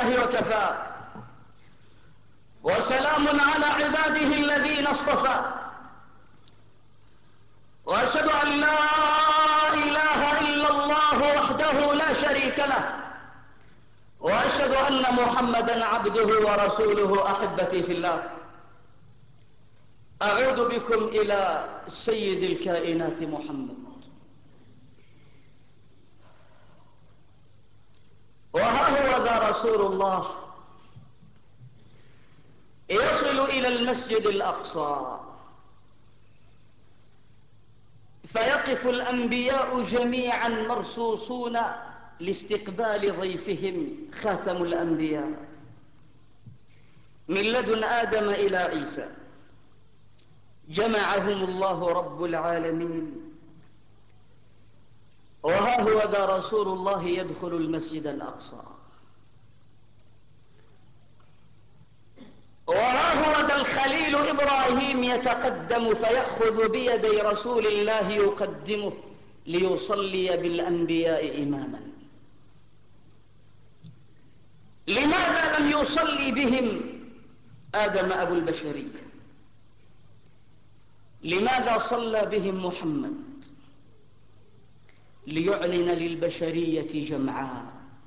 الله وكفى، وسلام على عباده الذين اصطفى، وأشهد أن لا إله إلا الله وحده لا شريك له، وأشهد أن محمدا عبده ورسوله. أحبتي في الله، أعود بكم إلى سيد الكائنات محمد. وها هو ذا رسول الله يصل إلى المسجد الأقصى، فيقف الأنبياء جميعا مرصوصون لاستقبال ضيفهم خاتم الأنبياء من لدن آدم إلى عيسى. جمعهم الله رب العالمين، وها هو ذا رسول الله يدخل المسجد الأقصى، وها هو ذا الخليل إبراهيم يتقدم فيأخذ بيدي رسول الله يقدمه ليصلي بالأنبياء إماما. لماذا لم يصلي بهم آدم أبو البشرية؟ لماذا صلى بهم محمد؟ ليعلن للبشرية جمعاء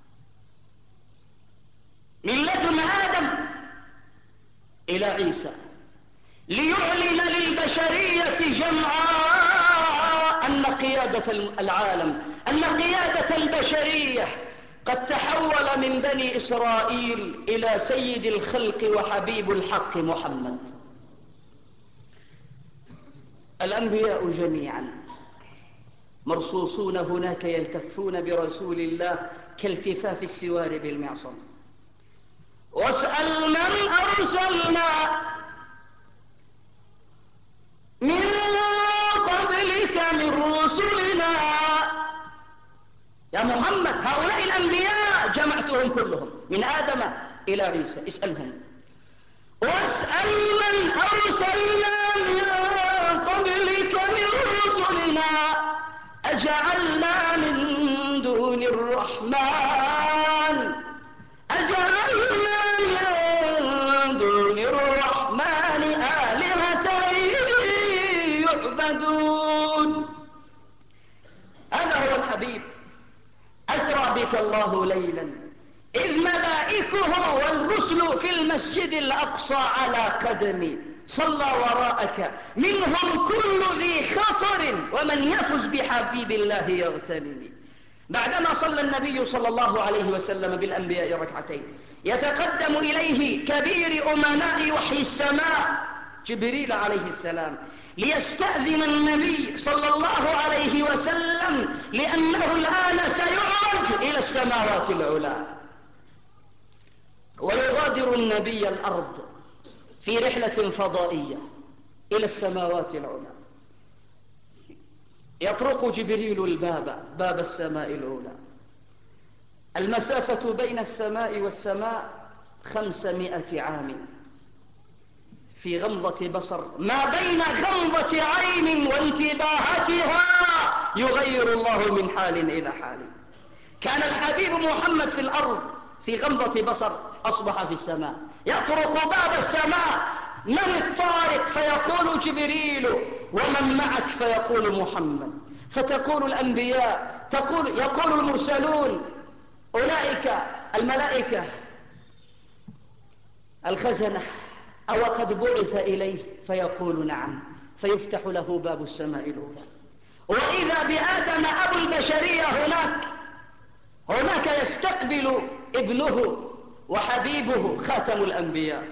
من لدن آدم إلى عيسى، ليعلن للبشرية جمعاء أن قيادة العالم، أن قيادة البشرية قد تحول من بني إسرائيل إلى سيد الخلق وحبيب الحق محمد. الأنبياء جميعا مرصوصون هناك يلتفون برسول الله كالتفاف السوار بالمعصم. واسأل من أرسلنا من قبلك من رسلنا. يا محمد، هؤلاء الأنبياء جمعتهم كلهم من آدم إلى عيسى، اسألهم. واسأل من أرسلنا من قبلك من رسلنا أجعلنا من دون الرحمن آلهة يعبدون. هذا هو الحبيب. أسرى بك الله ليلا إذ ملائكه والرسل في المسجد الأقصى على قدمي، صلى وراءك منهم كل ذي خطر ومن يفز بحبيب الله يغتنمي. بعدما صلى النبي صلى الله عليه وسلم بالأنبياء ركعتين، يتقدم إليه كبير أمناء وحي السماء جبريل عليه السلام ليستأذن النبي صلى الله عليه وسلم، لأنه الآن سيعرج إلى السماوات العلى. ويغادر النبي الأرض في رحلة فضائية إلى السماوات العلى. يطرق جبريل الباب، باب السماء الأولى. المسافة بين السماء والسماء 500 عام في غمضة بصر، ما بين غمضة عين وانتباهتها يغير الله من حال إلى حال. كان الحبيب محمد في الأرض في غمضة بصر، أصبح في السماء. يطرق باب السماء، من الطارق؟ فيقول جبريل. ومن معك؟ فيقول محمد. فتقول الأنبياء، يقول المرسلون، أولئك الملائكة الخزنة، أو قد بعث إليه؟ فيقول نعم، فيفتح له باب السماء الأولى. وإذا بآدم أبو البشرية هناك يستقبل ابنه وحبيبه خاتم الأنبياء،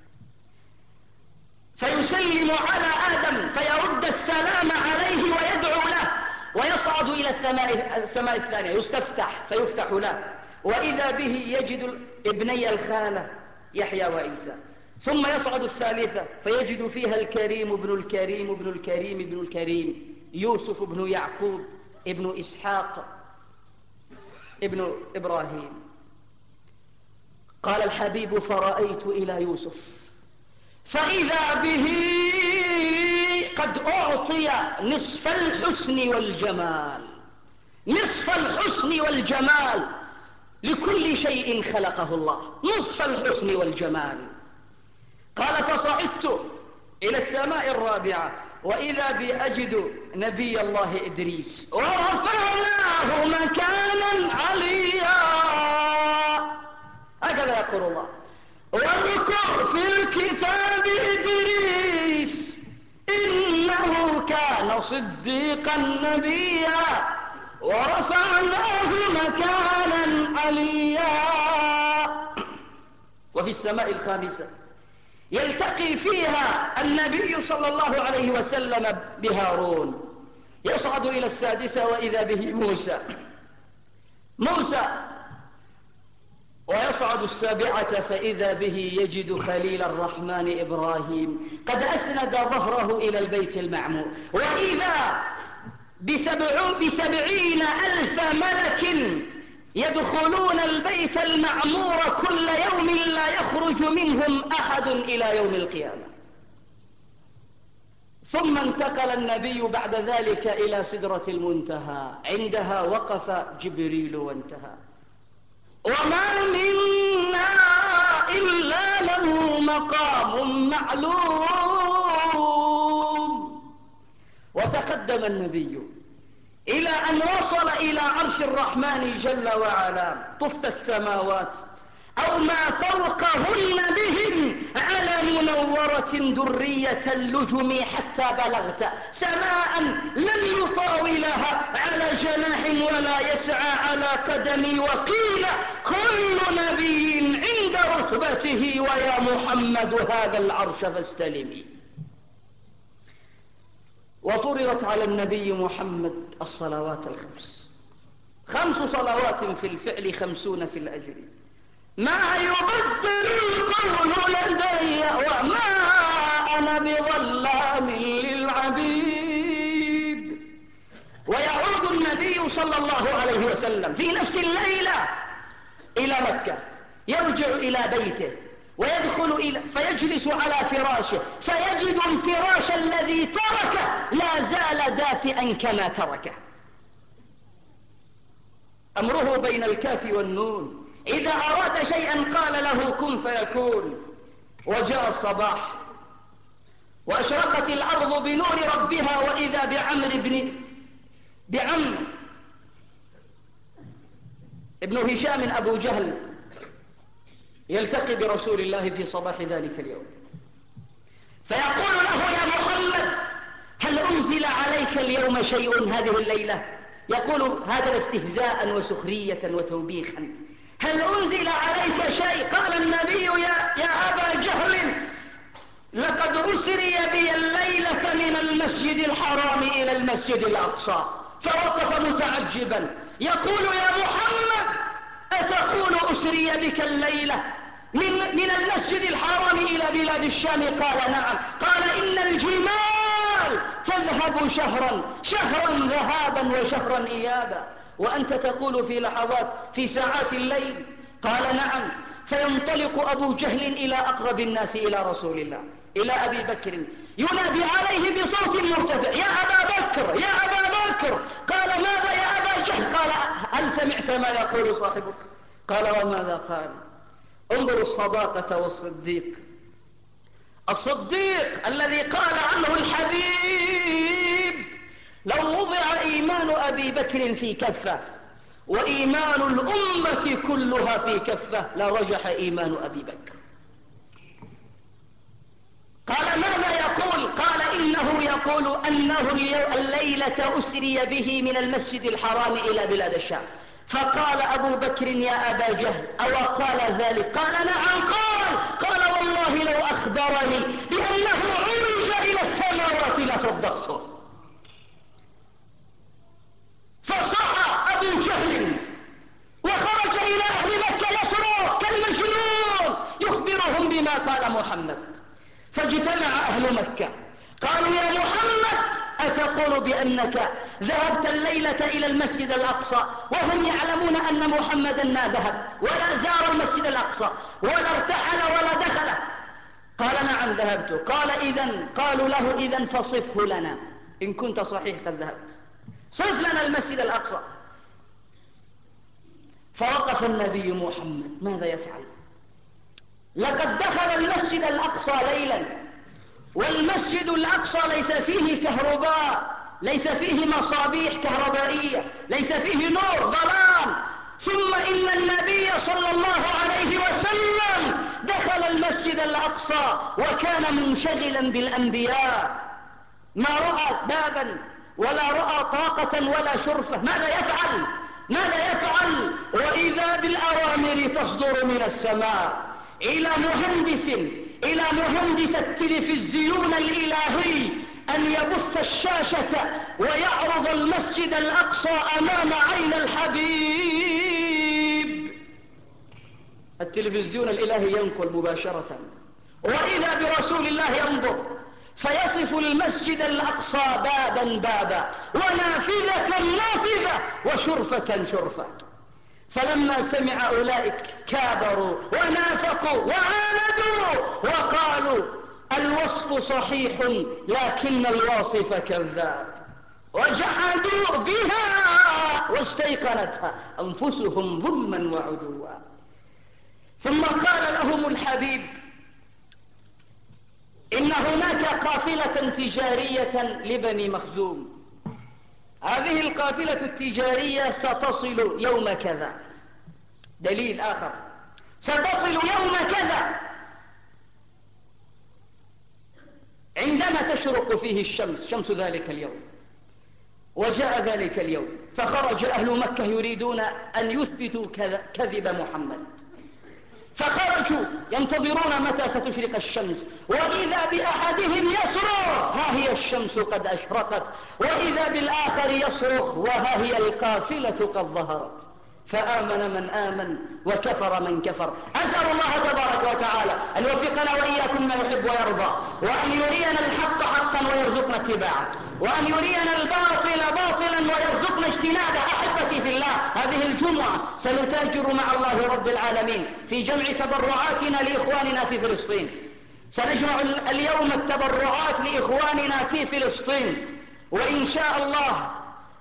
فيسلم على آدم فيرد السلام عليه ويدعو له، ويصعد إلى السماء الثانية، يستفتح فيفتح له، وإذا به يجد ابني الخالة يحيى وعيسى. ثم يصعد الثالثة فيجد فيها الكريم ابن الكريم ابن الكريم ابن الكريم، يوسف ابن يعقوب ابن إسحاق ابن إبراهيم. قال الحبيب: فرأيت إلى يوسف فإذا به قد أعطي نصف الحسن والجمال، نصف الحسن والجمال. لكل شيء خلقه الله نصف الحسن والجمال. قال فصعدت إلى السماء الرابعة وإذا بي أجد نبي الله إدريس ورفعناه مكانا عليا. هكذا يقول الله: واذكر في الكتاب إدريس إنه كان صديقا نبيا ورفعناه مكانا عليا. وفي السماء الخامسة يلتقي فيها النبي صلى الله عليه وسلم بهارون. يصعد إلى السادسة وإذا به موسى ويصعد السابعة فإذا به يجد خليل الرحمن إبراهيم قد أسند ظهره إلى البيت المعمور. وإذا ب70,000 ملك يدخلون البيت المعمور كل يوم لا يخرج منهم أحد إلى يوم القيامة. ثم انتقل النبي بعد ذلك إلى سدرة المنتهى، عندها وقف جبريل وانتهى. وما منا إلا له مقام معلوم. وتقدم النبي إلى أن وصل إلى عرش الرحمن جل وعلا. طفت السماوات أو ما فوقهن بهم على منورة درية اللجم حتى بلغت سماء لم يطاولها على جناح ولا يسعى على قدم. وقيل كل نبي عند رتبته ويا محمد هذا العرش فاستلمي. وفرضت على النبي محمد الصلوات الخمس، 5 صلوات في الفعل 50 في الأجر. ما يبدل القول لدي وما أنا بظلام للعبيد. ويعود النبي صلى الله عليه وسلم في نفس الليلة إلى مكة، يرجع إلى بيته ويدخل فيجلس على فراشه فيجد الفراش الذي تركه لا زال دافئا كما تركه. أمره بين الكاف والنون، إذا أراد شيئا قال له كن فيكون. وجاء الصباح وأشرقت الأرض بنور ربها وإذا بعمرو ابن هشام أبو جهل يلتقي برسول الله في صباح ذلك اليوم فيقول له يا محمد هل أنزل عليك اليوم شيء هذه الليلة؟ يقول هذا استهزاء وسخرية وتوبيخا. هل أنزل عليك شيء؟ قال النبي يا أبا جهل لقد أسري بي الليلة من المسجد الحرام إلى المسجد الأقصى. فوقف متعجبا يقول يا محمد أتقول أسري بك الليلة من المسجد الحرام إلى بلاد الشام؟ قال نعم. قال إن الجمال تذهب شهرا ذهابا وشهرا إيابا وأنت تقول في لحظات في ساعات الليل. قال نعم. فينطلق أبو جهل إلى أقرب الناس إلى رسول الله إلى أبي بكر ينادي عليه بصوت مرتفع يا أبا بكر يا أبا بكر. قال ماذا يا أبا جهل؟ قال هل سمعت ما يقول صاحبك؟ قال وماذا قال؟ انظروا الصداقة والصديق. الصديق الذي قال عنه الحبيب لو وضع إيمان أبي بكر في كفة وإيمان الأمة كلها في كفة لرجح إيمان أبي بكر. قال ماذا يقول؟ قال إنه يقول أنه الليلة أسري به من المسجد الحرام إلى بلاد الشام. فقال أبو بكر يا أبا جهل أو قال ذلك؟ قال نعم. قال والله لو أخبرني بأنه عرج إلى السماوات لصدقته. فصح أبو جهل وخرج إلى أهل مكة يصرخ كالمجنون يخبرهم بما قال محمد. فاجتمع أهل مكة قالوا يا محمد أتقول بأنك ذهبت الليلة إلى المسجد الأقصى وهم يعلمون أن محمدا ما ذهب ولا زار المسجد الأقصى ولا ارتحل ولا دخله؟ قال نعم ذهبت. قالوا له إذن فصفه لنا إن كنت صحيح قد ذهبت، صف لنا المسجد الأقصى. فوقف النبي محمد ماذا يفعل؟ لقد دخل المسجد الأقصى ليلا، والمسجد الأقصى ليس فيه كهرباء، ليس فيه مصابيح كهربائية، ليس فيه نور، ظلام. ثم إن النبي صلى الله عليه وسلم دخل المسجد الأقصى وكان منشغلا بالأنبياء، ما رأى بابا ولا رأى طاقة ولا شرفة. ماذا يفعل؟ ماذا يفعل؟ وإذا بالأوامر تصدر من السماء إلى مهندس التلفزيون الإلهي أن يبث الشاشة ويعرض المسجد الأقصى أمام عين الحبيب. التلفزيون الإلهي ينقل مباشرة، وإذا برسول الله ينظر فيصف المسجد الأقصى بابا بابا، ونافذة نافذة، وشرفة شرفة. فلما سمع أولئك كابروا ونافقوا وعاندوا وقالوا الوصف صحيح لكن الواصف كذاب، وجحدوا بها واستيقنتها أنفسهم ظلما وعدوا. ثم قال لهم الحبيب إن هناك قافلة تجارية لبني مخزوم، هذه القافلة التجارية ستصل يوم كذا. دليل آخر، ستصل يوم كذا عندما تشرق فيه الشمس، شمس ذلك اليوم. وجاء ذلك اليوم فخرج أهل مكة يريدون أن يثبتوا كذب محمد، فخرجوا ينتظرون متى ستشرق الشمس، وإذا بأحدهم يصرخ ها هي الشمس قد أشرقت، وإذا بالآخر يصرخ وها هي القافلة قد ظهرت. فآمن من آمن وكفر من كفر. أسأل الله تبارك وتعالى أن يوفقنا وإياكم ما يحب ويرضى، وأن يرينا الحق حقا ويرزقنا اتباعه، وأن يرينا الباطل باطلا ويرزقنا اجتنابه. أحبتي في الله، هذه الجمعة سنتاجر مع الله رب العالمين في جمع تبرعاتنا لإخواننا في فلسطين. سنجمع اليوم التبرعات لإخواننا في فلسطين، وإن شاء الله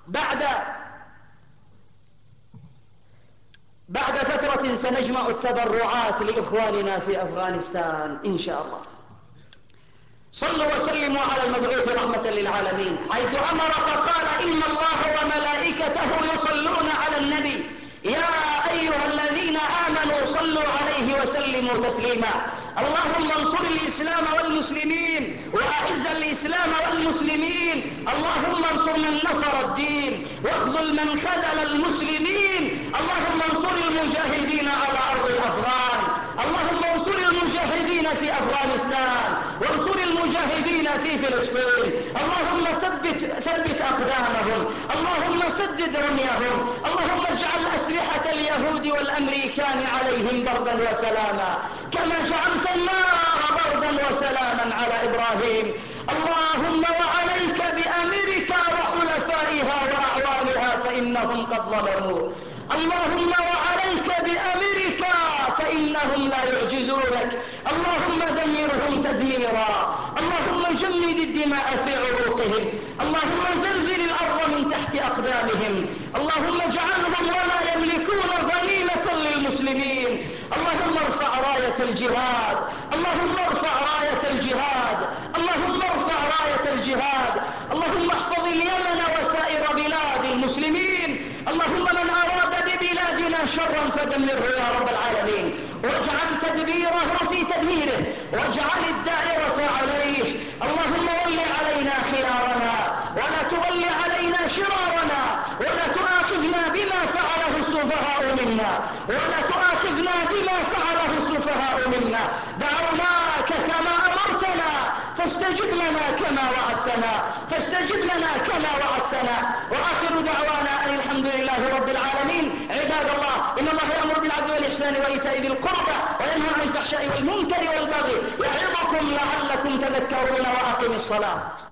بعد فترة سنجمع التبرعات لإخواننا في أفغانستان إن شاء الله. صلوا وسلموا على المبعوث رحمة للعالمين، حيث أمر فقال إن الله وملائكته يصلون على النبي يا أيها الذين آمنوا صلوا عليه وسلموا تسليما. اللهم انصر الإسلام والمسلمين وأعز الإسلام والمسلمين. اللهم انصر من نصر الدين واخذل من خذل المسلمين. اللهم انصر المجاهدين على أرض الأفغان. اللهم انصر المجاهدين في أفغانستان، وانصر المجاهدين في فلسطين. اللهم ثبت أقدامهم، اللهم سدد رميهم، اللهم اجعل أسلحة اليهود والأمريكان عليهم بردا وسلاما كما جعلت النار بردا وسلاما على إبراهيم. اللهم وعليك بأمريكا وحلفائها وأعوانها فإنهم قد ظلموا. اللهم وعليك بأمريكا فإنهم لا يعجزونك. اللهم دمرهم تدميرا. اللهم جمد الدماء في عروقهم. اللهم زلزل الأرض من تحت أقدامهم. اللهم اجعلهم وما يملكون غنيمة للمسلمين. اللهم ارفع راية الجهاد. اللهم ارفع راية الجهاد. اللهم ارفع راية الجهاد. اللهم احفظ اليمن وسائر بلاد المسلمين. اللهم من أراد ببلادنا شرا فدمره يا رب العالمين، واجعل تدبيره في تدميره، واجعل الدائرة عليه. اللهم ول علينا خيارنا ولا تول علينا شرارنا، ولا تؤاخذنا بما فعله السفهاء منا، ولا تؤاخذنا بما فعله السفهاء منا. دعوناك كما أمرتنا فاستجب لنا كما وعدتنا، فاستجب لنا كما وعدتنا. وآخر دعوانا أن الحمد لله رب العالمين. عباد الله، إن الله يأمر بالعدل والإحسان وإيتاء ذي القربى وينهى عن الفحشاء والمنكر والبغي يعظكم لعلكم تذكرون. وأقم الصلاة.